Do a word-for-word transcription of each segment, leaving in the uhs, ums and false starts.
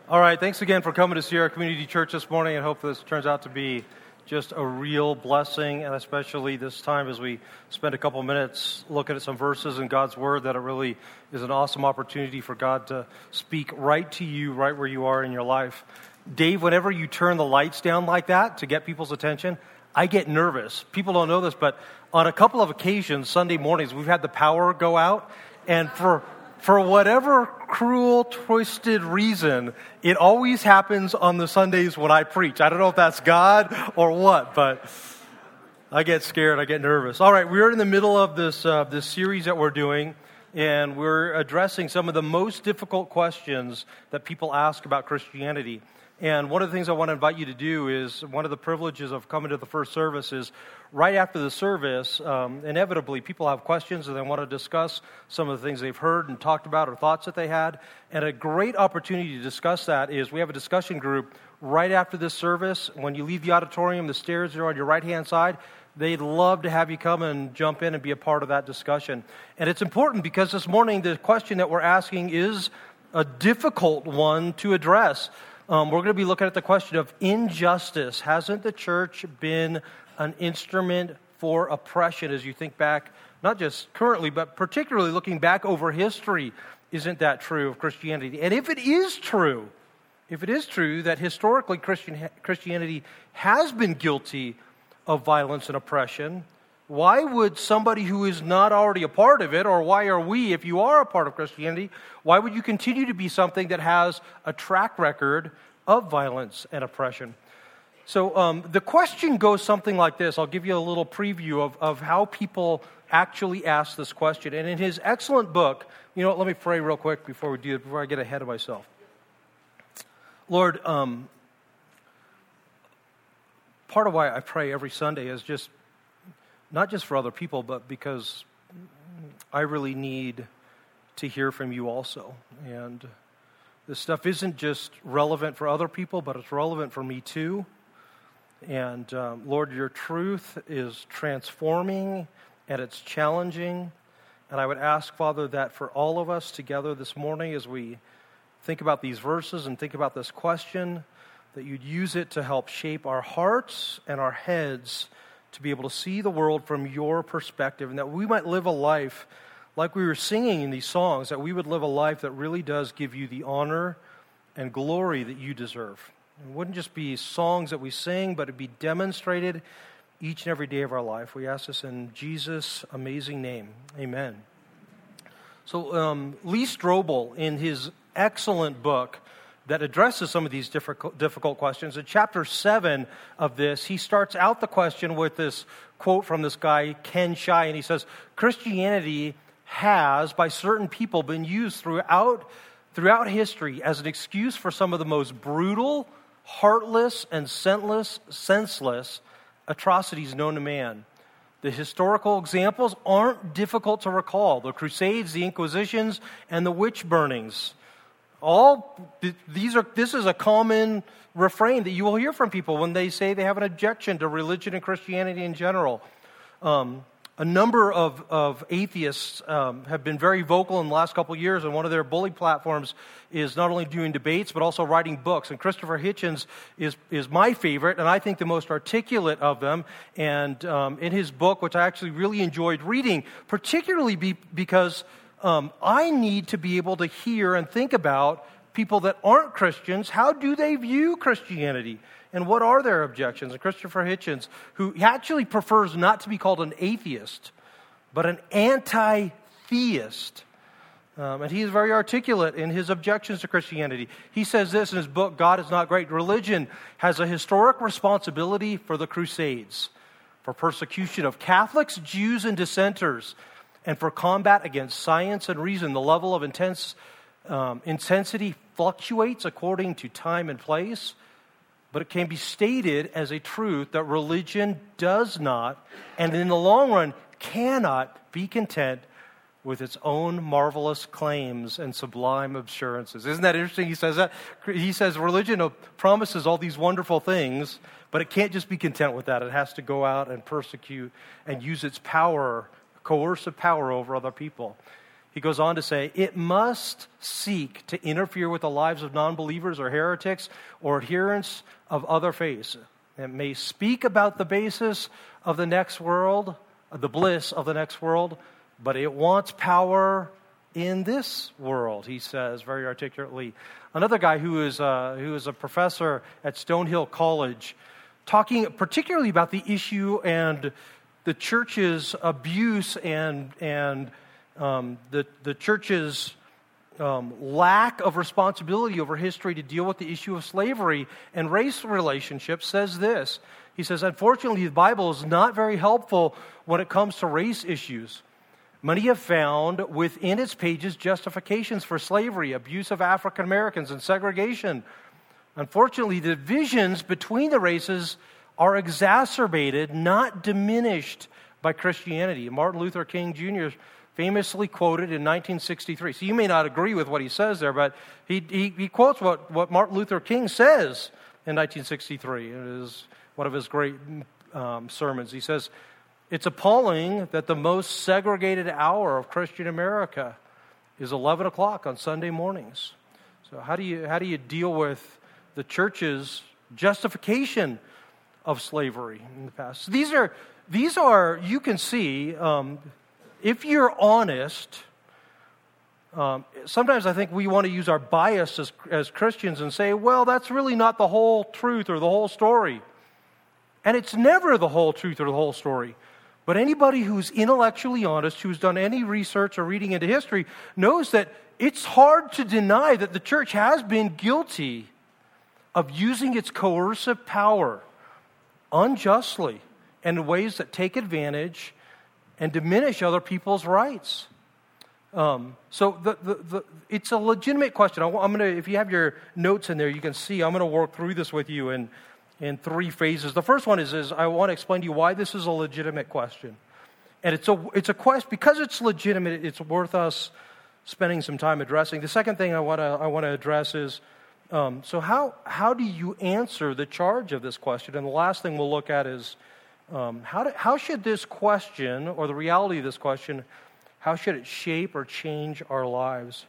All right, thanks again for coming to Sierra Community Church this morning. I hope this turns out to be just a real blessing, and especially this time as we spend a couple minutes looking at some verses in God's Word, that it really is an awesome opportunity for God to speak right to you, right where you are in your life. Dave, whenever you turn the lights down like that to get people's attention, I get nervous. People don't know this, but on a couple of occasions, Sunday mornings, we've had the power go out, and for For whatever cruel, twisted reason, it always happens on the Sundays when I preach. I don't know if that's God or what, but I get scared, I get nervous. All right, we're in the middle of this uh, this series that we're doing, and we're addressing some of the most difficult questions that people ask about Christianity. And one of the things I want to invite you to do is, one of the privileges of coming to the first service is, right after the service, um, inevitably people have questions and they want to discuss some of the things they've heard and talked about or thoughts that they had. And a great opportunity to discuss that is we have a discussion group right after this service. When you leave the auditorium, the stairs are on your right-hand side. They'd love to have you come and jump in and be a part of that discussion. And it's important because this morning the question that we're asking is a difficult one to address. Um, we're going to be looking at the question of injustice. Hasn't the church been an instrument for oppression as you think back, not just currently, but particularly looking back over history? Isn't that true of Christianity? And if it is true, if it is true that historically Christian, Christianity has been guilty of violence and oppression, why would somebody who is not already a part of it, or why are we, if you are a part of Christianity, why would you continue to be something that has a track record of violence and oppression? So um, the question goes something like this. I'll give you a little preview of, of how people actually ask this question. And in his excellent book, you know what, let me pray real quick before we do it, before I get ahead of myself. Lord, um, part of why I pray every Sunday is just not just for other people, but because I really need to hear from you also. And this stuff isn't just relevant for other people, but it's relevant for me too. And um, Lord, your truth is transforming and it's challenging. And I would ask, Father, that for all of us together this morning as we think about these verses and think about this question, that you'd use it to help shape our hearts and our heads to be able to see the world from your perspective, and that we might live a life like we were singing in these songs, that we would live a life that really does give you the honor and glory that you deserve. It wouldn't just be songs that we sing, but it'd be demonstrated each and every day of our life. We ask this in Jesus' amazing name. Amen. So um, Lee Strobel, in his excellent book that addresses some of these difficult, difficult questions, in chapter seven of this, he starts out the question with this quote from this guy, Ken Shai, and he says, Christianity has, by certain people, been used throughout, throughout history as an excuse for some of the most brutal, heartless, and senseless, senseless atrocities known to man. The historical examples aren't difficult to recall. The Crusades, the Inquisitions, and the witch burnings. All these are. This is a common refrain that you will hear from people when they say they have an objection to religion and Christianity in general. Um, a number of, of atheists um, have been very vocal in the last couple of years, and one of their bully platforms is not only doing debates, but also writing books. And Christopher Hitchens is, is my favorite, and I think the most articulate of them. And um, in his book, which I actually really enjoyed reading, particularly be, because um, I need to be able to hear and think about people that aren't Christians. How do they view Christianity? And what are their objections? And Christopher Hitchens, who actually prefers not to be called an atheist, but an anti-theist. Um, and he is very articulate in his objections to Christianity. He says this in his book, God is Not Great. Religion has a historic responsibility for the Crusades, for persecution of Catholics, Jews, and dissenters, and for combat against science and reason. The level of intense um, intensity fluctuates according to time and place, but it can be stated as a truth that religion does not, and in the long run, cannot be content with its own marvelous claims and sublime assurances. Isn't that interesting? He says that. He says religion promises all these wonderful things, but it can't just be content with that. It has to go out and persecute and use its power, coercive power over other people. He goes on to say, it must seek to interfere with the lives of non-believers or heretics or adherents of other faiths. It may speak about the basis of the next world, the bliss of the next world, but it wants power in this world, he says very articulately. Another guy who is, uh, who is a professor at Stonehill College, talking particularly about the issue and the church's abuse and and um, the the church's um, lack of responsibility over history to deal with the issue of slavery and race relationships, says this. He says, unfortunately, the Bible is not very helpful when it comes to race issues. Many have found within its pages justifications for slavery, abuse of African Americans, and segregation. Unfortunately, the divisions between the races are exacerbated, not diminished, by Christianity. Martin Luther King Junior famously quoted in nineteen sixty-three. So you may not agree with what he says there, but he, he, he quotes what, what Martin Luther King says in nineteen sixty-three. It is one of his great um, sermons. He says, it's appalling that the most segregated hour of Christian America is eleven o'clock on Sunday mornings. So how do you how do you deal with the church's justification of slavery in the past? So these are these are you can see um, if you're honest. Um, sometimes I think we want to use our bias as as Christians and say, well, that's really not the whole truth or the whole story, and it's never the whole truth or the whole story. But anybody who's intellectually honest, who's done any research or reading into history, knows that it's hard to deny that the church has been guilty of using its coercive power unjustly and in ways that take advantage and diminish other people's rights. Um, so the, the, the, it's a legitimate question. I, I'm going to, if you have your notes in there, you can see I'm going to work through this with you in, in three phases. The first one is, is I want to explain to you why this is a legitimate question. And it's a, it's a question, because it's legitimate, it's worth us spending some time addressing. The second thing I want to, I want to address is, um, so how, how do you answer the charge of this question? And the last thing we'll look at is, um, how, do, how should this question, or the reality of this question, how should it shape or change our lives?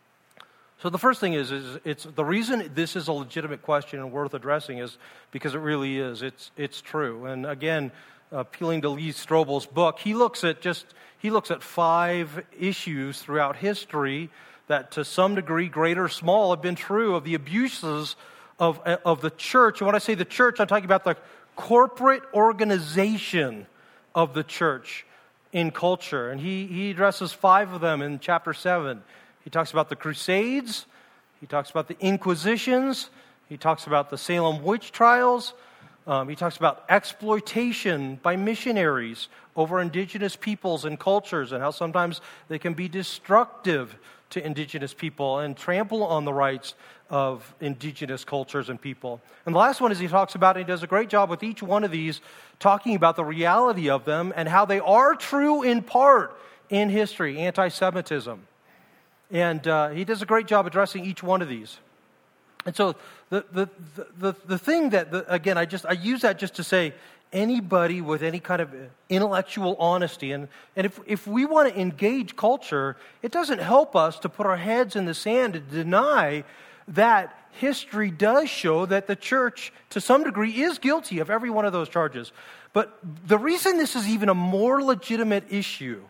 So the first thing is, is it's the reason this is a legitimate question and worth addressing is because it really is. It's it's true. And again, appealing to Lee Strobel's book, he looks at just he looks at five issues throughout history that, to some degree, great or small, have been true of the abuses of of the church. And when I say the church, I'm talking about the corporate organization of the church in culture. And he, he addresses five of them in chapter seven. He talks about the Crusades. He talks about the Inquisitions. He talks about the Salem witch trials. Um, he talks about exploitation by missionaries over indigenous peoples and cultures and how sometimes they can be destructive to indigenous people and trample on the rights of indigenous cultures and people. And the last one is he talks about, and he does a great job with each one of these, talking about the reality of them and how they are true in part in history, anti-Semitism. And uh, he does a great job addressing each one of these. And so the the the, the thing that, the, again, I just I use that just to say anybody with any kind of intellectual honesty, and, and if, if we want to engage culture, it doesn't help us to put our heads in the sand and deny that history does show that the church, to some degree, is guilty of every one of those charges. But the reason this is even a more legitimate issue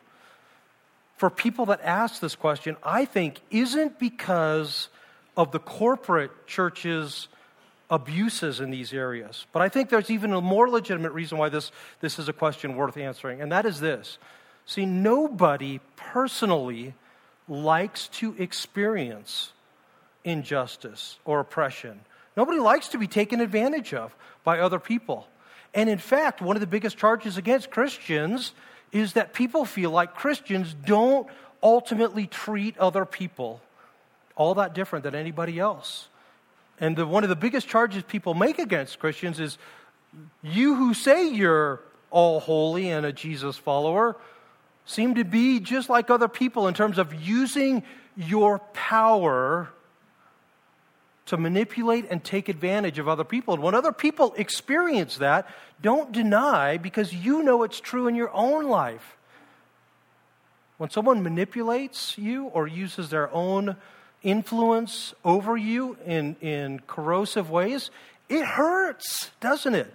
for people that ask this question, I think, isn't because of the corporate church's abuses in these areas. But I think there's even a more legitimate reason why this, this is a question worth answering, and that is this. See, nobody personally likes to experience injustice or oppression. Nobody likes to be taken advantage of by other people. And in fact, one of the biggest charges against Christians is that people feel like Christians don't ultimately treat other people all that different than anybody else. And the, one of the biggest charges people make against Christians is, you who say you're all holy and a Jesus follower seem to be just like other people in terms of using your power to manipulate and take advantage of other people. And when other people experience that, don't deny, because you know it's true in your own life. When someone manipulates you or uses their own influence over you in, in corrosive ways, it hurts, doesn't it?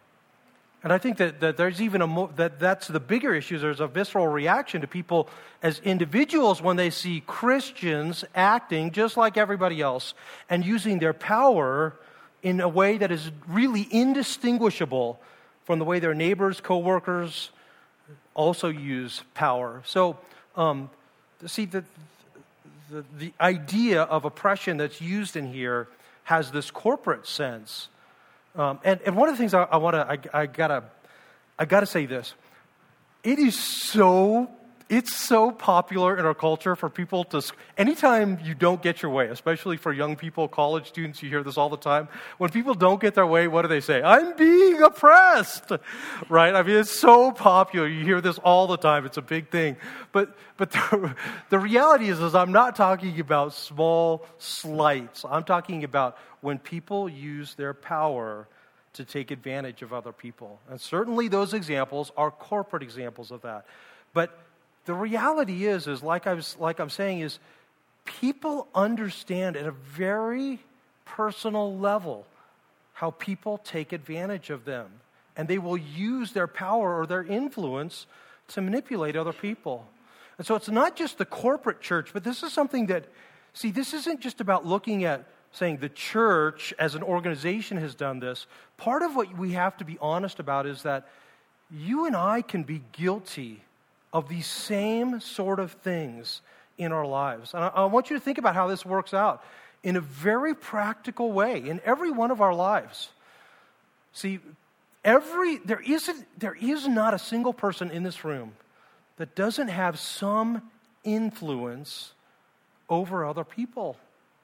And I think that, that there's even a more, that that's the bigger issue. There's a visceral reaction to people as individuals when they see Christians acting just like everybody else and using their power in a way that is really indistinguishable from the way their neighbors, coworkers also use power. So, um, see, the, the the idea of oppression that's used in here has this corporate sense. Um, and, and one of the things I, I want to, I, I gotta, I gotta say this. It is so, it's so popular in our culture for people to, anytime you don't get your way, especially for young people, college students, you hear this all the time. When people don't get their way, what do they say? I'm being oppressed, right? I mean, it's so popular. You hear this all the time. It's a big thing. But but the, the reality is, is I'm not talking about small slights. I'm talking about when people use their power to take advantage of other people. And certainly those examples are corporate examples of that. But the reality is, is like I was, like I'm saying, is people understand at a very personal level how people take advantage of them. And they will use their power or their influence to manipulate other people. And so it's not just the corporate church, but this is something that, see, this isn't just about looking at saying the church as an organization has done this. Part of what we have to be honest about is that you and I can be guilty of these same sort of things in our lives. And I, I want you to think about how this works out in a very practical way in every one of our lives. See, every there isn't there is not a single person in this room that doesn't have some influence over other people.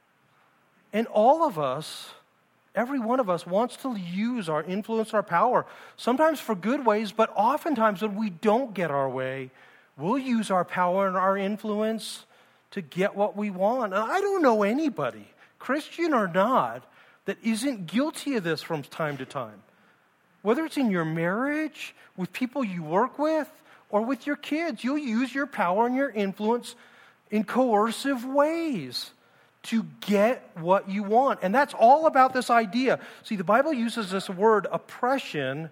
And all of us, every one of us wants to use our influence and our power, sometimes for good ways, but oftentimes when we don't get our way, we'll use our power and our influence to get what we want. And I don't know anybody, Christian or not, that isn't guilty of this from time to time. Whether it's in your marriage, with people you work with, or with your kids, you'll use your power and your influence in coercive ways to get what you want. And that's all about this idea. See, the Bible uses this word oppression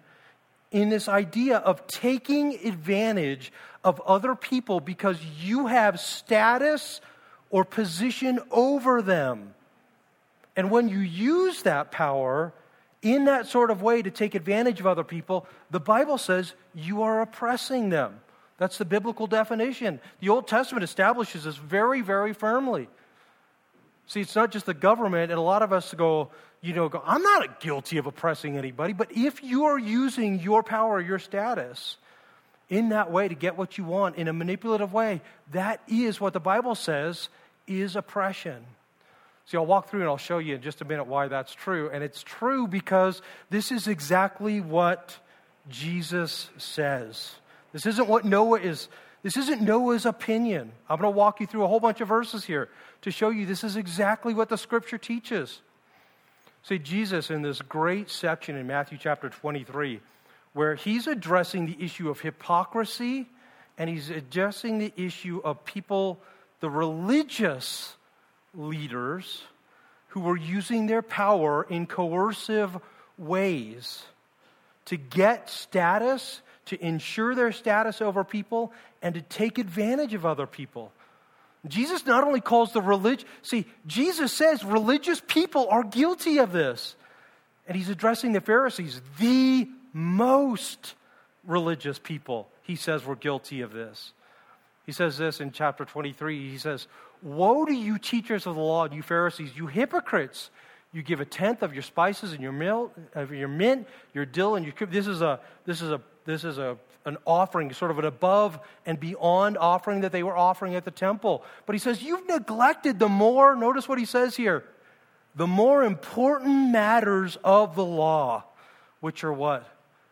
in this idea of taking advantage of other people because you have status or position over them. And when you use that power in that sort of way to take advantage of other people, the Bible says you are oppressing them. That's the biblical definition. The Old Testament establishes this very, very firmly. See, it's not just the government, and a lot of us go, you know, go, I'm not guilty of oppressing anybody, but if you are using your power, your status, in that way to get what you want, in a manipulative way, that is what the Bible says is oppression. See, I'll walk through and I'll show you in just a minute why that's true. And it's true because this is exactly what Jesus says. This isn't what Noah is, this isn't Noah's opinion. I'm going to walk you through a whole bunch of verses here to show you this is exactly what the Scripture teaches. See, Jesus in this great section in Matthew chapter twenty-three, where he's addressing the issue of hypocrisy and he's addressing the issue of people, the religious leaders who were using their power in coercive ways to get status, to ensure their status over people, and to take advantage of other people. Jesus not only calls the religion, see, Jesus says religious people are guilty of this. And he's addressing the Pharisees, the most religious people, he says were guilty of this. He says this in chapter twenty-three, he says, "Woe to you teachers of the law and you Pharisees, you hypocrites! You give a tenth of your spices and your milk, of your mint, your dill, and your this is a this is a this is a an offering, sort of an above and beyond offering that they were offering at the temple. But he says you've neglected the more. Notice what he says here: the more important matters of the law, which are what?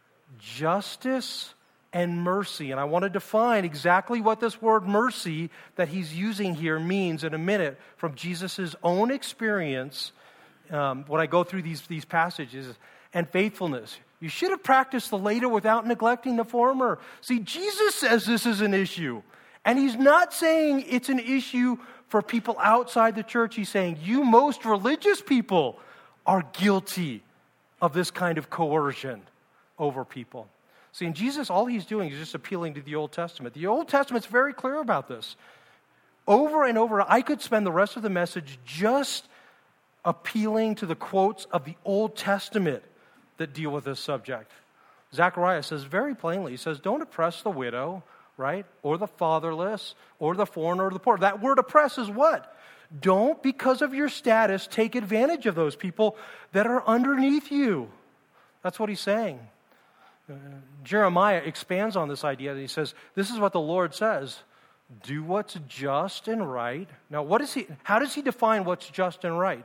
Justice and mercy. And I want to define exactly what this word mercy that he's using here means in a minute from Jesus' own experience. Um, when I go through these, these passages, and faithfulness. You should have practiced the later without neglecting the former. See, Jesus says this is an issue. And he's not saying it's an issue for people outside the church. He's saying you most religious people are guilty of this kind of coercion over people. See, in Jesus, all he's doing is just appealing to the Old Testament. The Old Testament's very clear about this. Over and over, I could spend the rest of the message just appealing to the quotes of the Old Testament that deal with this subject. Zechariah says very plainly, he says, don't oppress the widow, right? Or the fatherless, or the foreigner, or the poor. That word oppress is what? Don't, because of your status, take advantage of those people that are underneath you. That's what he's saying. Uh, Jeremiah expands on this idea, and he says, this is what the Lord says. Do what's just and right. Now, what is he? How does he define what's just and right?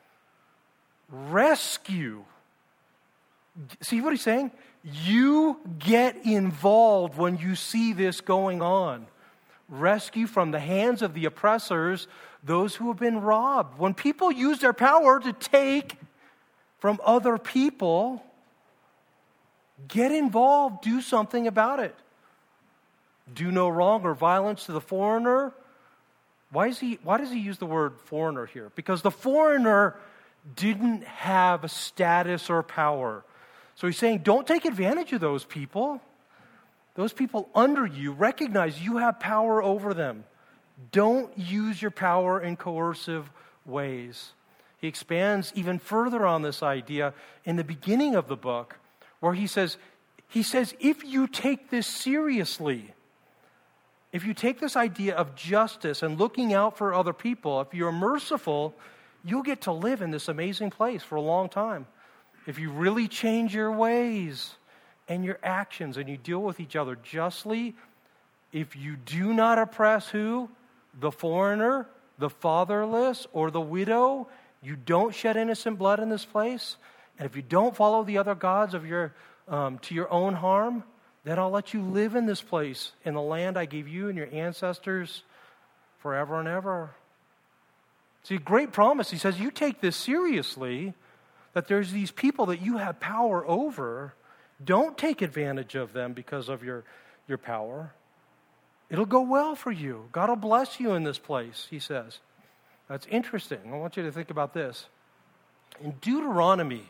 Rescue. See what he's saying? You get involved when you see this going on. Rescue from the hands of the oppressors those who have been robbed. When people use their power to take from other people, get involved, do something about it. Do no wrong or violence to the foreigner. Why is he, why does he use the word foreigner here? Because the foreigner didn't have a status or power. So he's saying, don't take advantage of those people. Those people under you, recognize you have power over them. Don't use your power in coercive ways. He expands even further on this idea in the beginning of the book, where he says, he says, if you take this seriously, if you take this idea of justice and looking out for other people, if you're merciful, you'll get to live in this amazing place for a long time. If you really change your ways and your actions and you deal with each other justly, if you do not oppress who? The foreigner, the fatherless, or the widow, you don't shed innocent blood in this place, and if you don't follow the other gods of your um, to your own harm, then I'll let you live in this place, in the land I gave you and your ancestors forever and ever. See, great promise. He says, you take this seriously, that there's these people that you have power over. Don't take advantage of them because of your, your power. It'll go well for you. God will bless you in this place, he says. That's interesting. I want you to think about this. In Deuteronomy,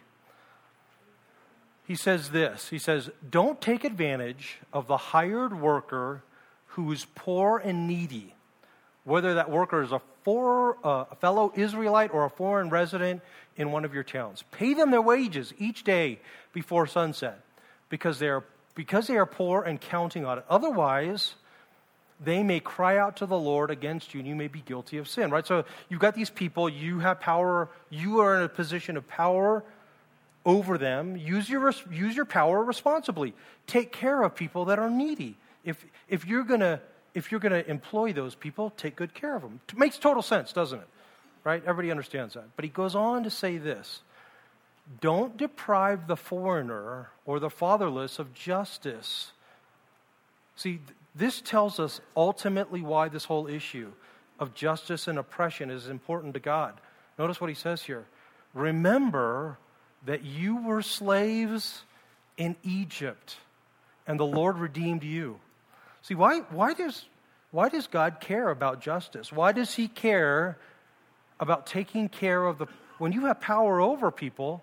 he says this. He says, don't take advantage of the hired worker who is poor and needy, whether that worker is a, for, uh, a fellow Israelite or a foreign resident in one of your towns. Pay them their wages each day before sunset, because they are, because they are poor and counting on it. Otherwise, they may cry out to the Lord against you, and you may be guilty of sin, right? So you've got these people, you have power, you are in a position of power over them. Use your use your power responsibly. Take care of people that are needy. If if you're gonna if you're gonna employ those people, take good care of them. It makes total sense, doesn't it? Right? Everybody understands that. But he goes on to say this: don't deprive the foreigner or the fatherless of justice. See, this tells us ultimately why this whole issue of justice and oppression is important to God. Notice what he says here. Remember that you were slaves in Egypt, and the Lord redeemed you. See, why, why, does, why does God care about justice? Why does he care about taking care of the... When you have power over people,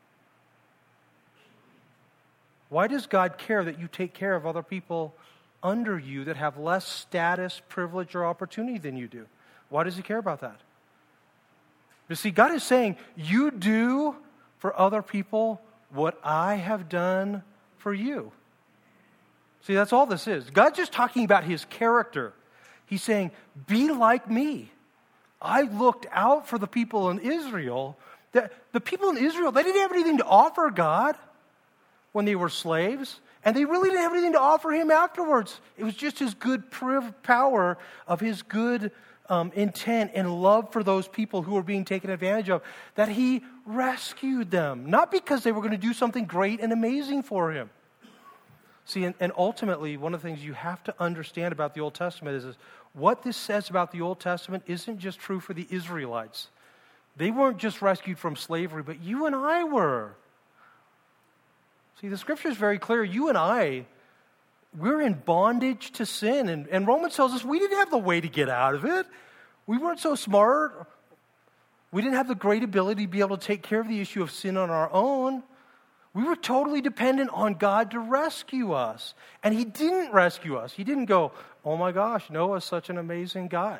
why does God care that you take care of other people under you that have less status, privilege, or opportunity than you do? Why does he care about that? You see, God is saying, you do for other people what I have done for you. See, that's all this is. God's just talking about his character. He's saying, be like me. I looked out for the people in Israel. The, the people in Israel, they didn't have anything to offer God when they were slaves. And they really didn't have anything to offer him afterwards. It was just his good priv- power of his good um, intent and love for those people who were being taken advantage of, that he rescued them. Not because they were going to do something great and amazing for him. See, and, and ultimately, one of the things you have to understand about the Old Testament is, is what this says about the Old Testament isn't just true for the Israelites. They weren't just rescued from slavery, but you and I were. See, the scripture is very clear. You and I, we're in bondage to sin. And, and Romans tells us we didn't have the way to get out of it. We weren't so smart. We didn't have the great ability to be able to take care of the issue of sin on our own. We were totally dependent on God to rescue us. And he didn't rescue us. He didn't go, oh my gosh, Noah's such an amazing guy.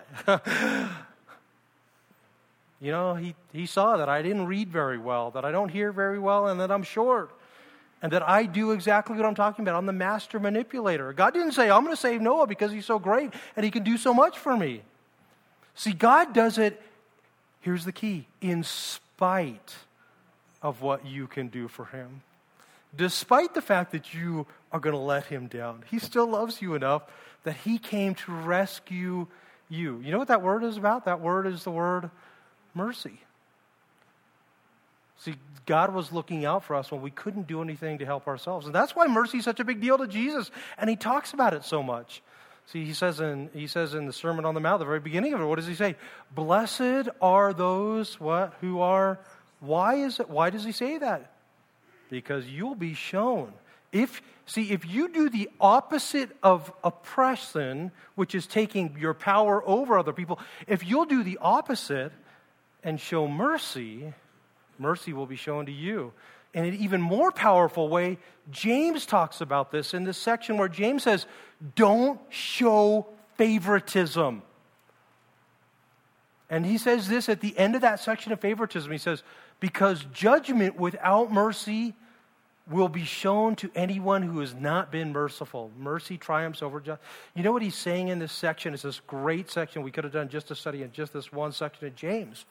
You know, he, he saw that I didn't read very well, that I don't hear very well, and that I'm short. And that I do exactly what I'm talking about. I'm the master manipulator. God didn't say, I'm going to save Noah because he's so great and he can do so much for me. See, God does it, here's the key, in spite of what you can do for him. Despite the fact that you are going to let him down, he still loves you enough that he came to rescue you. You know what that word is about? That word is the word mercy. See, God was looking out for us when we couldn't do anything to help ourselves. And that's why mercy is such a big deal to Jesus. And he talks about it so much. See, he says in he says in the Sermon on the Mount, the very beginning of it, what does he say? Blessed are those what who are, why is it, why does he say that? Because you'll be shown. If see, if you do the opposite of oppression, which is taking your power over other people, if you'll do the opposite and show mercy, mercy will be shown to you. In an even more powerful way, James talks about this in this section where James says, don't show favoritism. And he says this at the end of that section of favoritism. He says, because judgment without mercy will be shown to anyone who has not been merciful. Mercy triumphs over justice. You know what he's saying in this section? It's this great section. We could have done just a study in just this one section of James.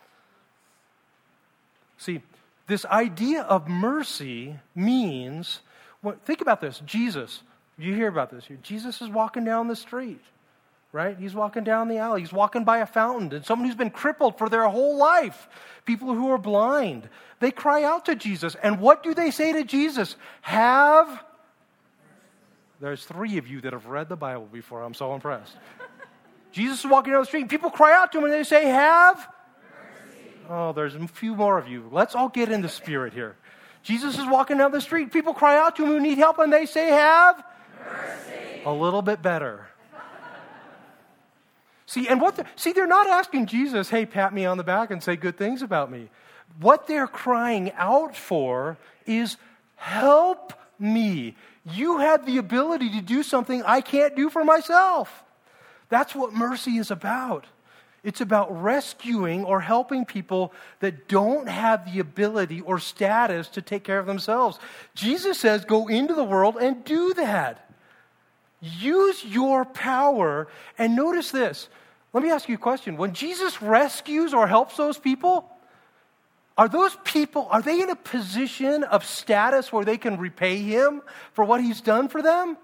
See, this idea of mercy means, well, think about this. Jesus, you hear about this. Jesus is walking down the street, right? He's walking down the alley. He's walking by a fountain. And someone who's been crippled for their whole life, people who are blind, they cry out to Jesus. And what do they say to Jesus? Have, there's three of you that have read the Bible before. I'm so impressed. Jesus is walking down the street. People cry out to him and they say, have, oh, there's a few more of you. Let's all get in the spirit here. Jesus is walking down the street. People cry out to him who need help, and they say, have mercy. A little bit better. See, and what? The, see, they're not asking Jesus, hey, pat me on the back and say good things about me. What they're crying out for is, help me. You have the ability to do something I can't do for myself. That's what mercy is about. It's about rescuing or helping people that don't have the ability or status to take care of themselves. Jesus says, go into the world and do that. Use your power. And notice this. Let me ask you a question. When Jesus rescues or helps those people, are those people, are they in a position of status where they can repay him for what he's done for them?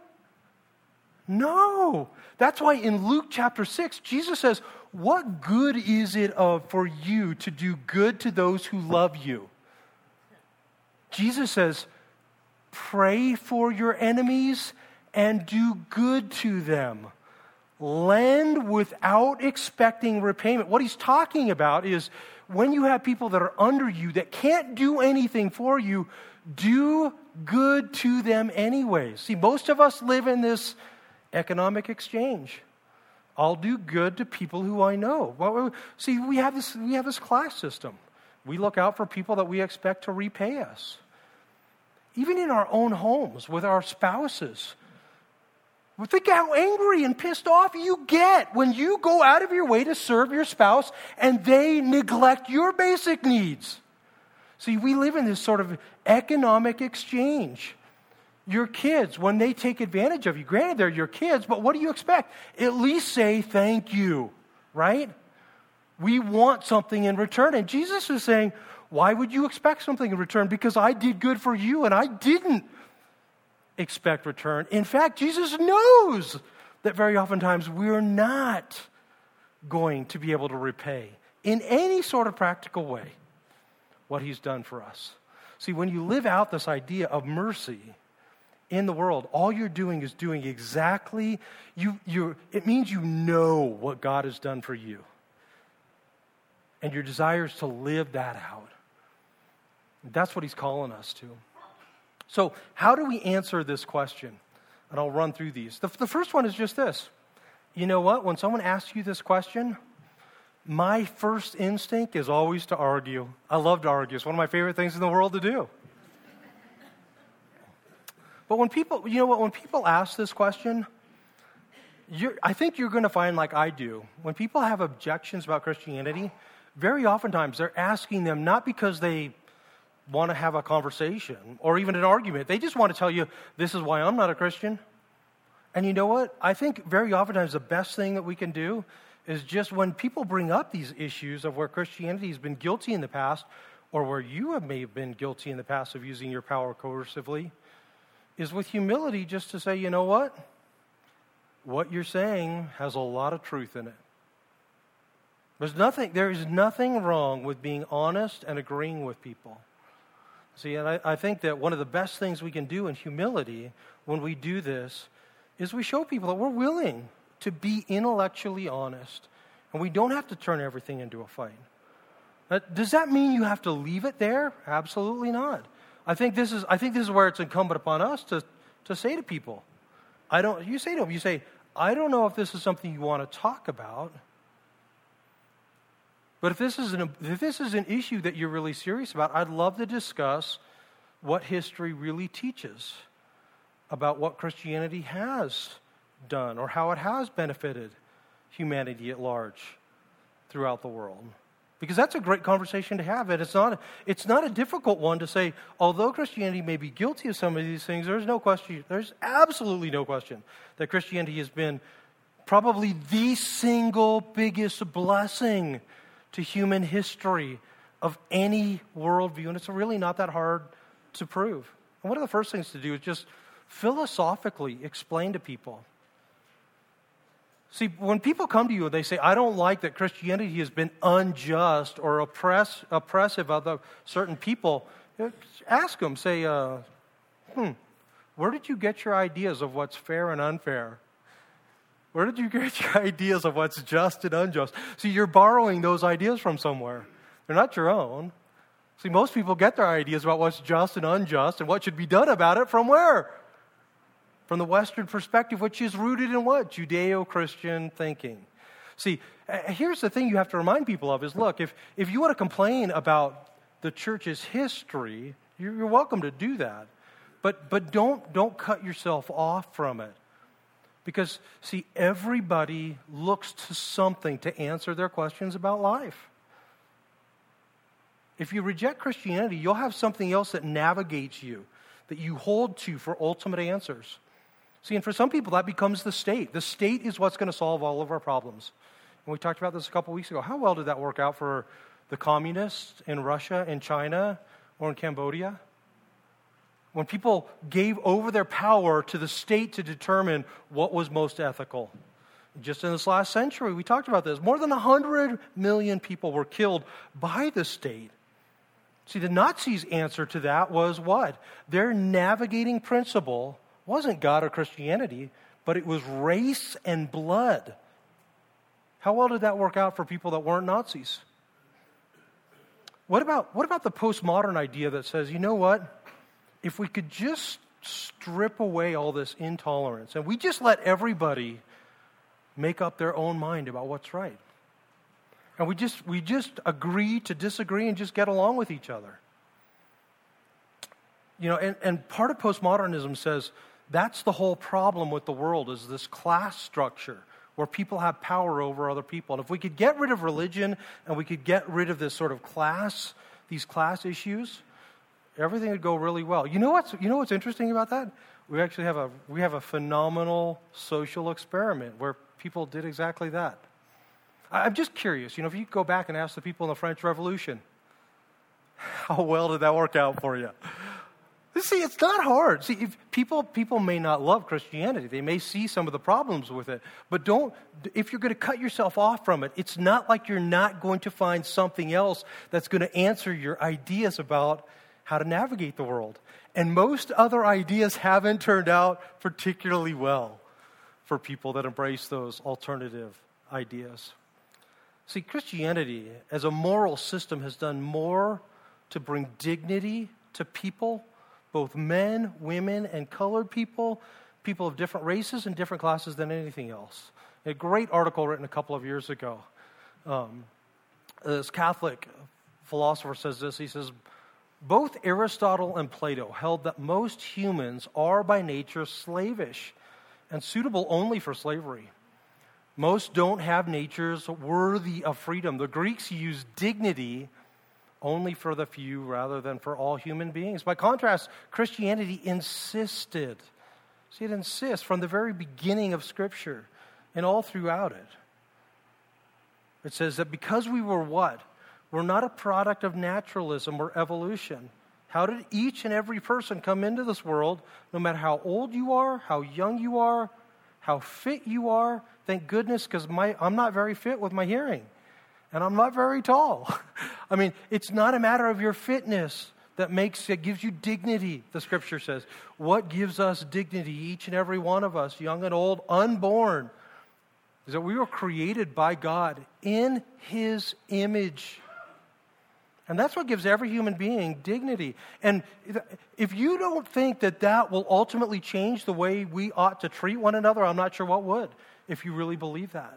No. That's why in Luke chapter six, Jesus says, what good is it of for you to do good to those who love you? Jesus says, pray for your enemies and do good to them. Lend without expecting repayment. What he's talking about is when you have people that are under you that can't do anything for you, do good to them anyways. See, most of us live in this economic exchange. I'll do good to people who I know. Well, see, we have this we have this class system. We look out for people that we expect to repay us. Even in our own homes with our spouses. Well, think how angry and pissed off you get when you go out of your way to serve your spouse and they neglect your basic needs. See, we live in this sort of economic exchange. Your kids, when they take advantage of you, granted they're your kids, but what do you expect? At least say thank you, right? We want something in return. And Jesus is saying, why would you expect something in return? Because I did good for you and I didn't expect return. In fact, Jesus knows that very oftentimes we're not going to be able to repay in any sort of practical way what he's done for us. See, when you live out this idea of mercy in the world, all you're doing is doing exactly, you, you. it means you know what God has done for you. And your desire is to live that out. That's what he's calling us to. So how do we answer this question And I'll run through these. The, the first one is just this. You know what? When someone asks you this question, my first instinct is always to argue. I love to argue. It's one of my favorite things in the world to do. But when people, you know what, when people ask this question, you're, I think you're going to find, like I do, when people have objections about Christianity, very oftentimes they're asking them not because they want to have a conversation or even an argument. They just want to tell you, this is why I'm not a Christian. And you know what? I think very oftentimes the best thing that we can do is just when people bring up these issues of where Christianity has been guilty in the past or where you have may have been guilty in the past of using your power coercively, is with humility just to say, you know what? What you're saying has a lot of truth in it. There's nothing, there is nothing wrong with being honest and agreeing with people. See, and I, I think that one of the best things we can do in humility when we do this is we show people that we're willing to be intellectually honest, and we don't have to turn everything into a fight. But does that mean you have to leave it there? Absolutely not. I think this is I think this is where it's incumbent upon us to, to say to people, I don't you say to them, you say, I don't know if this is something you want to talk about, but if this is an if this is an issue that you're really serious about, I'd love to discuss what history really teaches about what Christianity has done or how it has benefited humanity at large throughout the world. Because that's a great conversation to have, and it's not, it's not a difficult one to say, although Christianity may be guilty of some of these things, there's no question, there's absolutely no question that Christianity has been probably the single biggest blessing to human history of any worldview, and it's really not that hard to prove. And one of the first things to do is just philosophically explain to people. See, when people come to you and they say, I don't like that Christianity has been unjust or oppress, oppressive of the certain people, ask them, say, uh, hmm, where did you get your ideas of what's fair and unfair? Where did you get your ideas of what's just and unjust? See, you're borrowing those ideas from somewhere. They're not your own. See, most people get their ideas about what's just and unjust and what should be done about it from where? From the Western perspective, which is rooted in what? Judeo-Christian thinking. See, here's the thing you have to remind people of is, look, if, if you want to complain about the church's history, you're, you're welcome to do that. But, but don't, don't cut yourself off from it. Because, see, everybody looks to something to answer their questions about life. If you reject Christianity, you'll have something else that navigates you, that you hold to for ultimate answers. See, and for some people, that becomes the state. The state is what's going to solve all of our problems. And we talked about this a couple weeks ago. How well did that work out for the communists in Russia, in China, or in Cambodia? When people gave over their power to the state to determine what was most ethical. Just in this last century, we talked about this. More than one hundred million people were killed by the state. See, the Nazis' answer to that was what? Their navigating principle wasn't God or Christianity, but it was race and blood. How well did that work out for people that weren't Nazis? What about, what about the postmodern idea that says, you know what? If we could just strip away all this intolerance and we just let everybody make up their own mind about what's right. And we just we just agree to disagree and just get along with each other. You know, and, and part of postmodernism says that's the whole problem with the world is this class structure where people have power over other people. And if we could get rid of religion and we could get rid of this sort of class, these class issues, everything would go really well. You know what's you know what's interesting about that? We actually have a we have a phenomenal social experiment where people did exactly that. I'm just curious, you know, if you go back and ask the people in the French Revolution, how well did that work out for you? See, it's not hard. See, if people people may not love Christianity. They may see some of the problems with it. But don't, if you're going to cut yourself off from it, it's not like you're not going to find something else that's going to answer your ideas about how to navigate the world. And most other ideas haven't turned out particularly well for people that embrace those alternative ideas. See, Christianity as a moral system has done more to bring dignity to people, both men, women, and colored people, people of different races and different classes than anything else. A great article written a couple of years ago. Um, this Catholic philosopher says this. He says, both Aristotle and Plato held that most humans are by nature slavish and suitable only for slavery. Most don't have natures worthy of freedom. The Greeks used dignity only for the few rather than for all human beings. By contrast, Christianity insisted. See, it insists from the very beginning of Scripture and all throughout it. It says that because we were what? We're not a product of naturalism or evolution. How did each and every person come into this world, no matter how old you are, how young you are, how fit you are? Thank goodness, because my I'm not very fit with my hearing. And I'm not very tall. I mean, it's not a matter of your fitness that makes that gives you dignity, the Scripture says. What gives us dignity, each and every one of us, young and old, unborn, is that we were created by God in His image. And that's what gives every human being dignity. And if you don't think that that will ultimately change the way we ought to treat one another, I'm not sure what would, if you really believe that.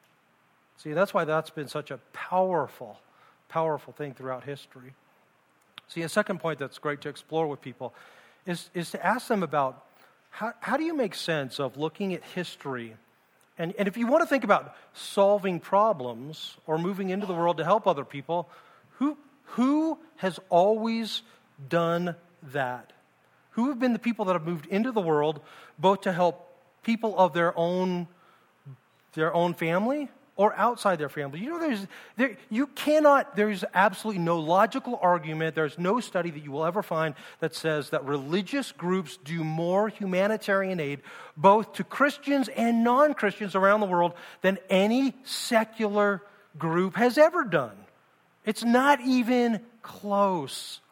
See, that's why that's been such a powerful, powerful thing throughout history. See, a second point that's great to explore with people is, is to ask them about how, how do you make sense of looking at history? And, and if you want to think about solving problems or moving into the world to help other people, who, who has always done that? Who have been the people that have moved into the world both to help people of their own, their own family or outside their family? You know, there's there you cannot, there's absolutely no logical argument, there's no study that you will ever find that says that religious groups do more humanitarian aid, both to Christians and non-Christians around the world, than any secular group has ever done. It's not even close.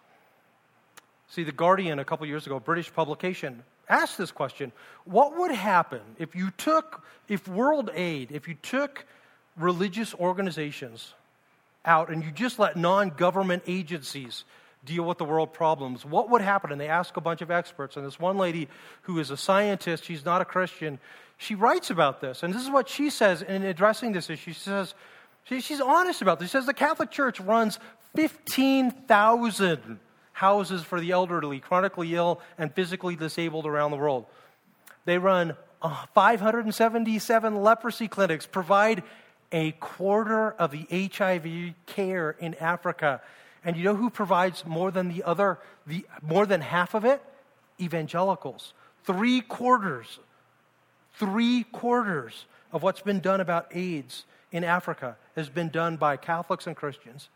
See, The Guardian, a couple years ago, a British publication, asked this question: what would happen if you took, if World Aid, if you took religious organizations out and you just let non-government agencies deal with the world problems? What would happen? And they ask a bunch of experts. And this one lady who is a scientist, she's not a Christian, she writes about this. And this is what she says in addressing this issue. She says, she, she's honest about this. She says the Catholic Church runs fifteen thousand houses for the elderly, chronically ill, and physically disabled around the world. They run uh, five hundred seventy-seven leprosy clinics, provide a quarter of the H I V care in Africa. And you know who provides more than the other, the more than half of it? Evangelicals. Three quarters, three quarters of what's been done about AIDS in Africa has been done by Catholics and Christians.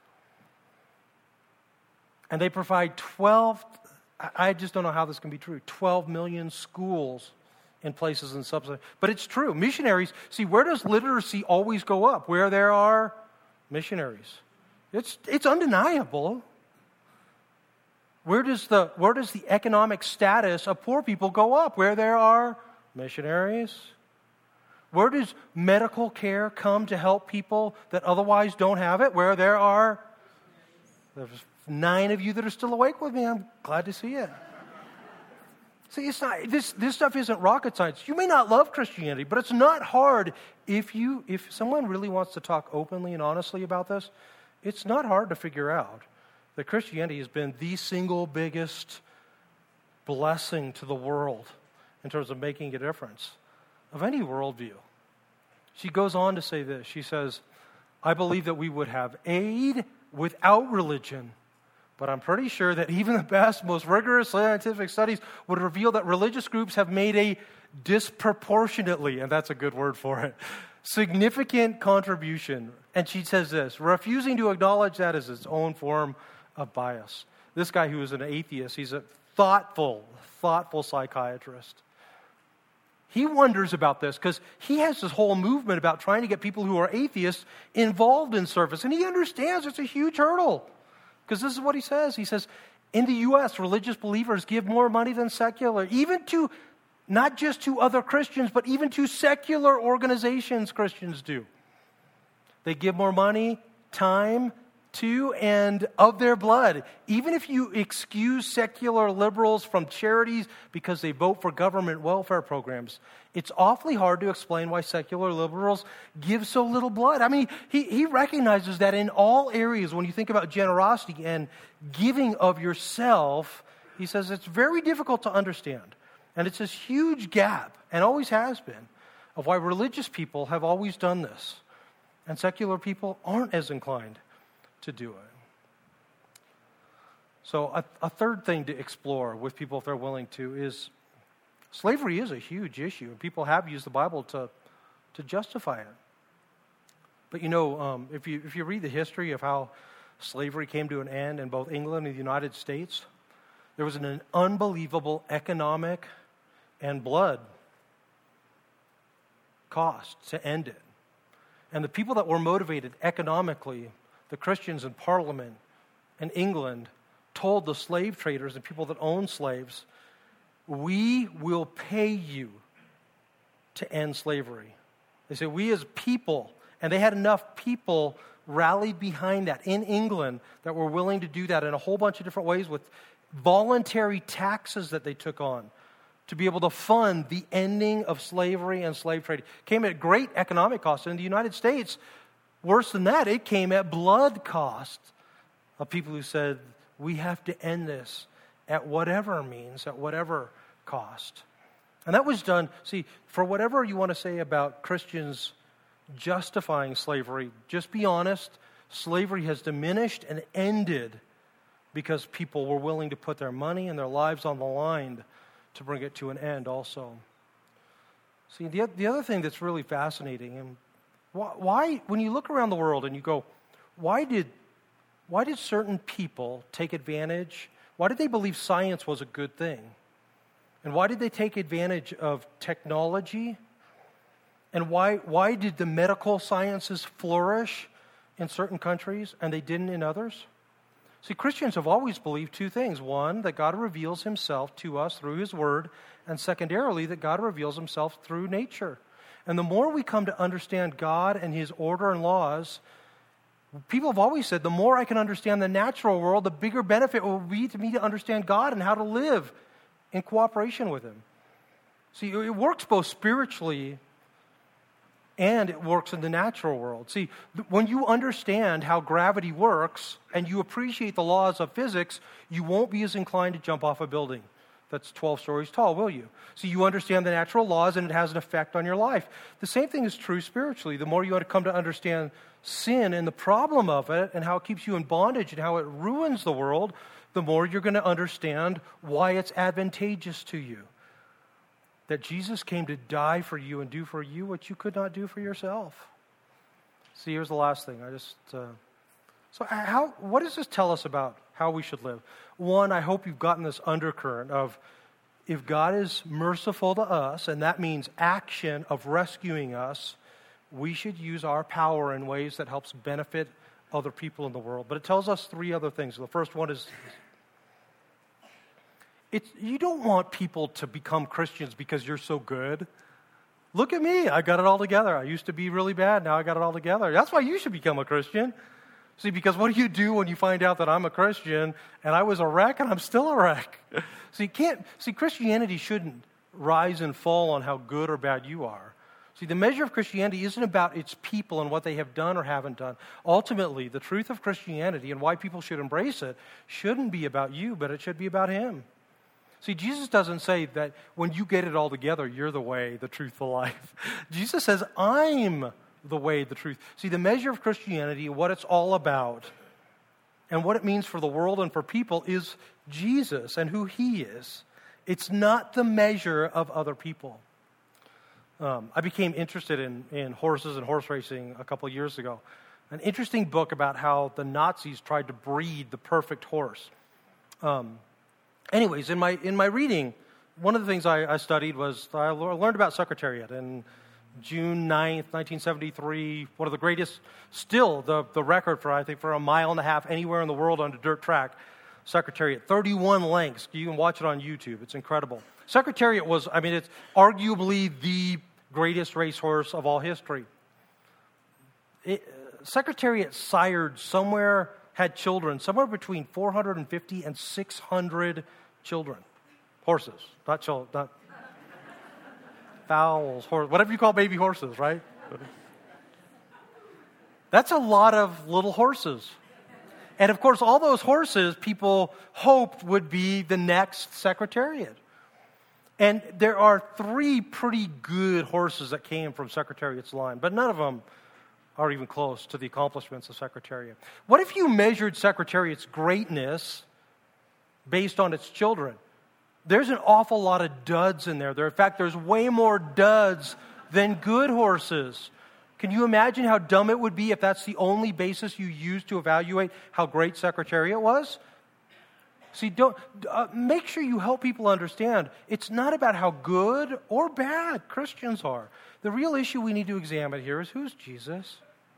And they provide twelve, I just don't know how this can be true, twelve million schools in places in sub-Saharan. But it's true. Missionaries, see, where does literacy always go up? Where there are missionaries. It's it's undeniable. Where does the where does the economic status of poor people go up? Where there are missionaries. Where does medical care come to help people that otherwise don't have it? Where there are, there's nine of you that are still awake with me. I'm glad to see it. See, it's not, this, this stuff isn't rocket science. You may not love Christianity, but it's not hard if you if someone really wants to talk openly and honestly about this. It's not hard to figure out that Christianity has been the single biggest blessing to the world in terms of making a difference of any worldview. She goes on to say this. She says, I believe that we would have aid without religion. But I'm pretty sure that even the best, most rigorous scientific studies would reveal that religious groups have made a disproportionately, and that's a good word for it, significant contribution. And she says this, refusing to acknowledge that as its own form of bias. This guy who is an atheist, he's a thoughtful, thoughtful psychiatrist. He wonders about this because he has this whole movement about trying to get people who are atheists involved in service. And he understands it's a huge hurdle. Because this is what he says. He says, in the U S, religious believers give more money than secular, even to, not just to other Christians, but even to secular organizations Christians do. They give more money, time, to and of their blood. Even if you excuse secular liberals from charities because they vote for government welfare programs, it's awfully hard to explain why secular liberals give so little blood. I mean, he, he recognizes that in all areas, when you think about generosity and giving of yourself, he says it's very difficult to understand. And it's this huge gap, and always has been, of why religious people have always done this, and secular people aren't as inclined to do it. So a, a third thing to explore with people, if they're willing to, is slavery is a huge issue, and people have used the Bible to, to justify it. But you know, um, if you if you read the history of how slavery came to an end in both England and the United States, there was an unbelievable economic and blood cost to end it. And the people that were motivated economically, the Christians in Parliament in England, told the slave traders and people that owned slaves, we will pay you to end slavery. They said, we as people, and they had enough people rallied behind that in England that were willing to do that in a whole bunch of different ways with voluntary taxes that they took on to be able to fund the ending of slavery and slave trade. It came at great economic cost. In the United States, worse than that, it came at blood cost of people who said, we have to end this at whatever means, at whatever cost. And that was done, see, for whatever you want to say about Christians justifying slavery, just be honest, slavery has diminished and ended because people were willing to put their money and their lives on the line to bring it to an end also. See, the, the other thing that's really fascinating, and why, why, when you look around the world and you go, why did, why did certain people take advantage? Why did they believe science was a good thing? And why did they take advantage of technology? And why, why did the medical sciences flourish in certain countries and they didn't in others? See, Christians have always believed two things. One, that God reveals himself to us through his word, and secondarily, that God reveals himself through nature. And the more we come to understand God and his order and laws, people have always said, the more I can understand the natural world, the bigger benefit it will be to me to understand God and how to live in cooperation with him. See, it works both spiritually and it works in the natural world. See, when you understand how gravity works and you appreciate the laws of physics, you won't be as inclined to jump off a building that's twelve stories tall, will you? So you understand the natural laws and it has an effect on your life. The same thing is true spiritually. The more you come to understand sin and the problem of it and how it keeps you in bondage and how it ruins the world, the more you're going to understand why it's advantageous to you. That Jesus came to die for you and do for you what you could not do for yourself. See, here's the last thing. I just uh, so how what does this tell us about how we should live? One, I hope you've gotten this undercurrent of if God is merciful to us, and that means action of rescuing us, we should use our power in ways that helps benefit other people in the world. But it tells us three other things. The first one is It's, you don't want people to become Christians because you're so good. Look at me. I got it all together. I used to be really bad. Now I got it all together. That's why you should become a Christian. See, because what do you do when you find out that I'm a Christian and I was a wreck and I'm still a wreck? See, you can't, see, Christianity shouldn't rise and fall on how good or bad you are. See, the measure of Christianity isn't about its people and what they have done or haven't done. Ultimately, the truth of Christianity and why people should embrace it shouldn't be about you, but it should be about him. See, Jesus doesn't say that when you get it all together, you're the way, the truth, the life. Jesus says, I'm the way, the truth. See, the measure of Christianity, what it's all about, and what it means for the world and for people is Jesus and who he is. It's not the measure of other people. Um, I became interested in, in horses and horse racing a couple of years ago. An interesting book about how the Nazis tried to breed the perfect horse. Um Anyways, in my in my reading, one of the things I, I studied was I learned about Secretariat. And June ninth, nineteen seventy-three, one of the greatest, still the, the record for, I think, for a mile and a half anywhere in the world on a dirt track, Secretariat, thirty-one lengths. You can watch it on YouTube. It's incredible. Secretariat was, I mean, it's arguably the greatest racehorse of all history. It, Secretariat sired somewhere had children, somewhere between four hundred fifty and six hundred children. Horses, not children, not fowls, horses, whatever you call baby horses, right? That's a lot of little horses. And of course, all those horses people hoped would be the next Secretariat. And there are three pretty good horses that came from Secretariat's line, but none of them are even close to the accomplishments of Secretariat. What if you measured Secretariat's greatness based on its children? There's an awful lot of duds in there. There, in fact, there's way more duds than good horses. Can you imagine how dumb it would be if that's the only basis you use to evaluate how great Secretariat was? See, don't uh, make sure you help people understand it's not about how good or bad Christians are. The real issue we need to examine here is who's Jesus?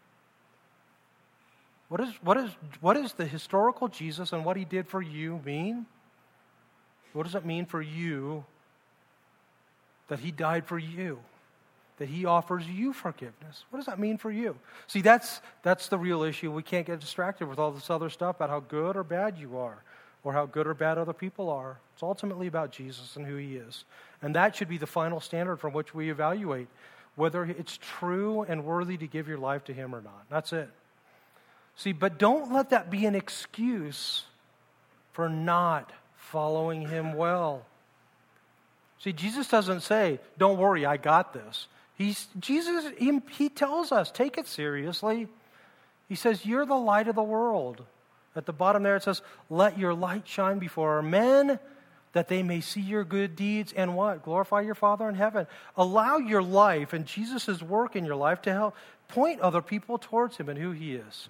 What is what is what is the historical Jesus and what he did for you mean? What does it mean for you that he died for you? That he offers you forgiveness? What does that mean for you? See, that's that's the real issue. We can't get distracted with all this other stuff about how good or bad you are, or how good or bad other people are. It's ultimately about Jesus and who he is. And that should be the final standard from which we evaluate whether it's true and worthy to give your life to him or not. That's it. See, but don't let that be an excuse for not following him well. See, Jesus doesn't say, don't worry, I got this. He's, Jesus, he, he tells us, take it seriously. He says, you're the light of the world. At the bottom there it says, let your light shine before men that they may see your good deeds and what? Glorify your Father in heaven. Allow your life and Jesus' work in your life to help point other people towards him and who he is.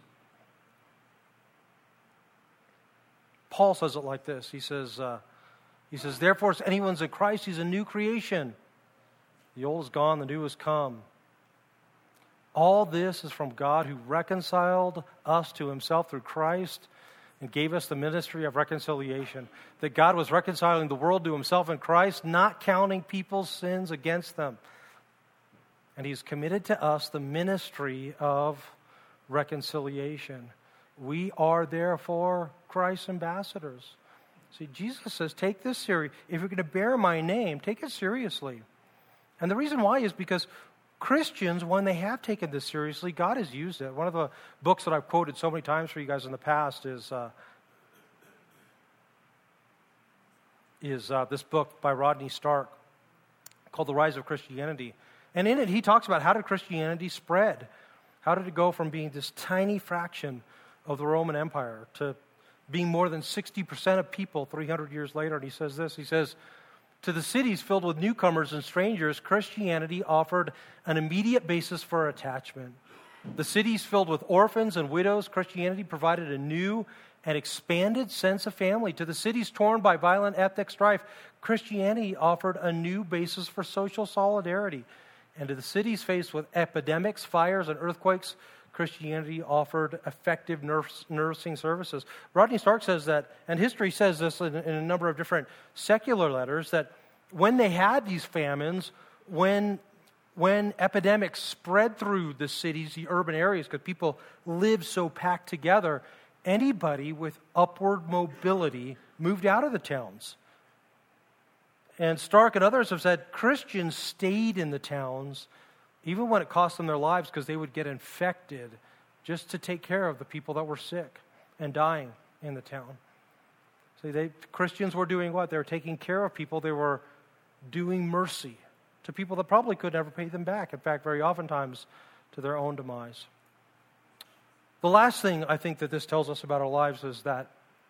Paul says it like this. He says, uh, he says, therefore, if anyone's in Christ, he's a new creation. The old is gone, the new has come. All this is from God who reconciled us to himself through Christ and gave us the ministry of reconciliation. That God was reconciling the world to himself in Christ, not counting people's sins against them. And he's committed to us the ministry of reconciliation. We are therefore Christ's ambassadors. See, Jesus says, take this serious. If you're going to bear my name, take it seriously. And the reason why is because Christians, when they have taken this seriously, God has used it. One of the books that I've quoted so many times for you guys in the past is uh, is uh, this book by Rodney Stark called The Rise of Christianity. And in it, he talks about how did Christianity spread? How did it go from being this tiny fraction of the Roman Empire to being more than sixty percent of people three hundred years later? And he says this, he says, to the cities filled with newcomers and strangers, Christianity offered an immediate basis for attachment. The cities filled with orphans and widows, Christianity provided a new and expanded sense of family. To the cities torn by violent ethnic strife, Christianity offered a new basis for social solidarity. And to the cities faced with epidemics, fires, and earthquakes, Christianity offered effective nurse, nursing services. Rodney Stark says that, and history says this in, in a number of different secular letters, that when they had these famines, when, when epidemics spread through the cities, the urban areas, because people lived so packed together, anybody with upward mobility moved out of the towns. And Stark and others have said Christians stayed in the towns even when it cost them their lives, because they would get infected just to take care of the people that were sick and dying in the town. See, they, Christians were doing what? They were taking care of people. They were doing mercy to people that probably could never pay them back. In fact, very oftentimes to their own demise. The last thing I think that this tells us about our lives is that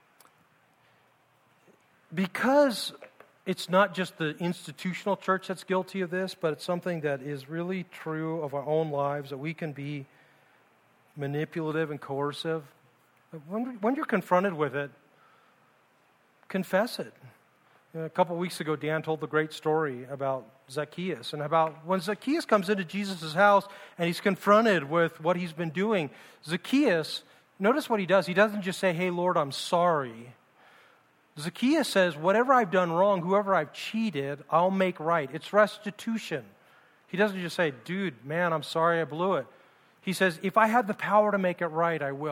because it's not just the institutional church that's guilty of this, but it's something that is really true of our own lives, that we can be manipulative and coercive. When, when you're confronted with it, confess it. You know, a couple weeks ago, Dan told the great story about Zacchaeus and about when Zacchaeus comes into Jesus' house and he's confronted with what he's been doing. Zacchaeus, notice what he does. He doesn't just say, hey, Lord, I'm sorry. Zacchaeus says, whatever I've done wrong, whoever I've cheated, I'll make right. It's restitution. He doesn't just say, dude, man, I'm sorry I blew it. He says, if I have the power to make it right, I will.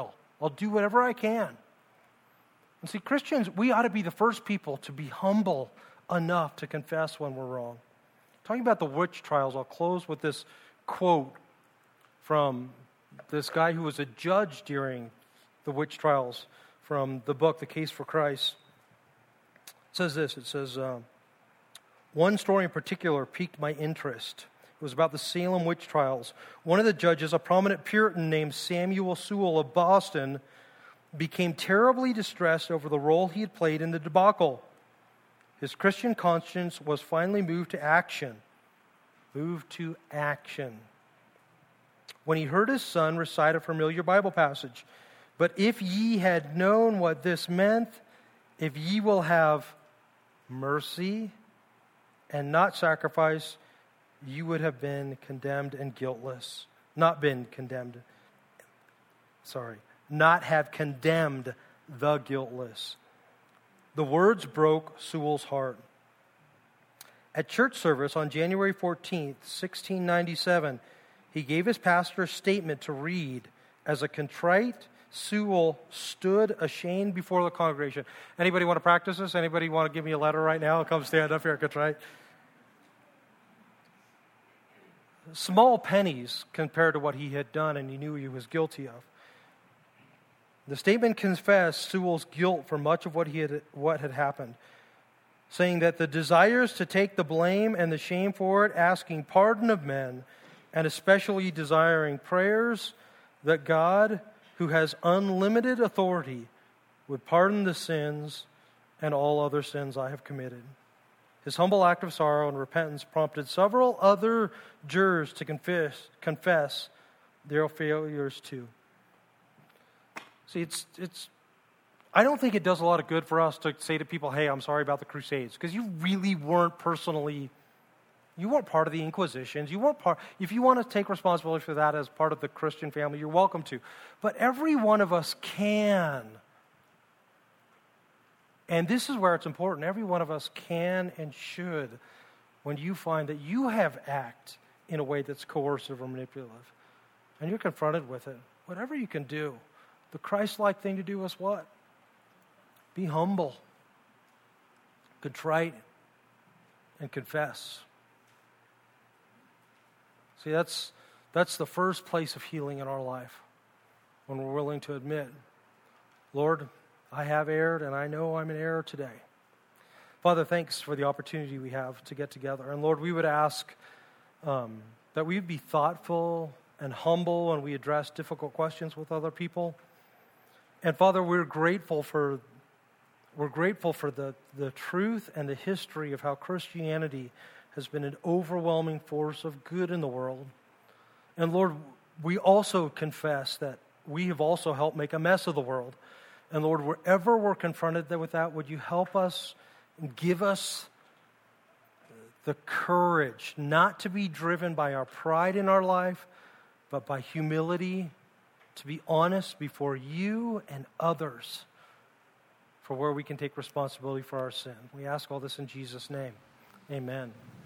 I'll do whatever I can. And see, Christians, we ought to be the first people to be humble enough to confess when we're wrong. Talking about the witch trials, I'll close with this quote from this guy who was a judge during the witch trials from the book, The Case for Christ. It says this, it says, uh, one story in particular piqued my interest. It was about the Salem witch trials. One of the judges, a prominent Puritan named Samuel Sewall of Boston, became terribly distressed over the role he had played in the debacle. His Christian conscience was finally moved to action. Moved to action. When he heard his son recite a familiar Bible passage, "But if ye had known what this meant, if ye will have mercy and not sacrifice, you would have been condemned and guiltless." Not been condemned. Sorry. Not have condemned the guiltless. The words broke Sewall's heart. At church service on January fourteenth, sixteen ninety-seven, he gave his pastor a statement to read. As a contrite Sewall stood ashamed before the congregation. Anybody want to practice this? Anybody want to give me a letter right now? Come stand up here, contrite. Small pennies compared to what he had done and he knew he was guilty of. The statement confessed Sewall's guilt for much of what he had what had happened, saying that the desires to take the blame and the shame for it, asking pardon of men, and especially desiring prayers that God, who has unlimited authority, would pardon the sins and all other sins I have committed. His humble act of sorrow and repentance prompted several other jurors to confess, confess their failures too. See, it's it's. I don't think it does a lot of good for us to say to people, "Hey, I'm sorry about the Crusades," because you really weren't personally, you weren't part of the Inquisitions. You weren't part. If you want to take responsibility for that as part of the Christian family, you're welcome to. But every one of us can. And this is where it's important. Every one of us can and should, when you find that you have acted in a way that's coercive or manipulative, and you're confronted with it, whatever you can do. The Christ-like thing to do is what? Be humble, contrite, and confess. See, that's that's the first place of healing in our life, when we're willing to admit, Lord, I have erred, and I know I'm in error today. Father, thanks for the opportunity we have to get together. And Lord, we would ask um, that we would be thoughtful and humble when we address difficult questions with other people. And Father, we're grateful for we're grateful for the, the truth and the history of how Christianity has been an overwhelming force of good in the world. And Lord, we also confess that we have also helped make a mess of the world. And Lord, wherever we're confronted with that, would you help us and give us the courage not to be driven by our pride in our life, but by humility, to be honest before you and others for where we can take responsibility for our sin. We ask all this in Jesus' name. Amen.